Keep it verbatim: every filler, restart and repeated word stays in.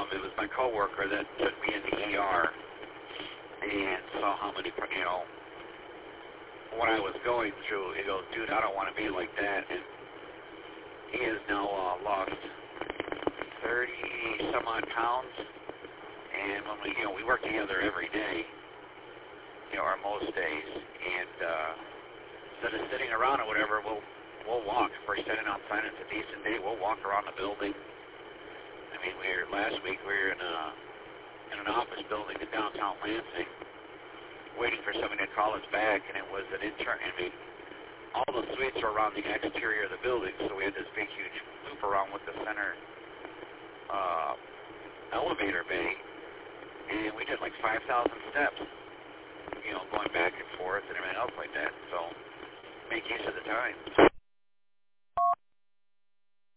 it was my coworker that took me in the E R and saw how many, you know, what I was going through. He goes, dude, I don't want to be like that. And he has now uh, lost thirty some odd pounds. And when we, you know, we work together every day, you know, or most days. And uh, instead of sitting around or whatever, we'll we'll walk. If we're sitting outside, it's a decent day, we'll walk around the building. I mean, we were last week we were in a in an office building in downtown Lansing, waiting for somebody to call us back, and it was an intern. I mean, all the suites are around the exterior of the building, so we had this big, huge loop around with the center uh, elevator bay, and we did like five thousand steps, you know, going back and forth and everything else like that. So make use of the time.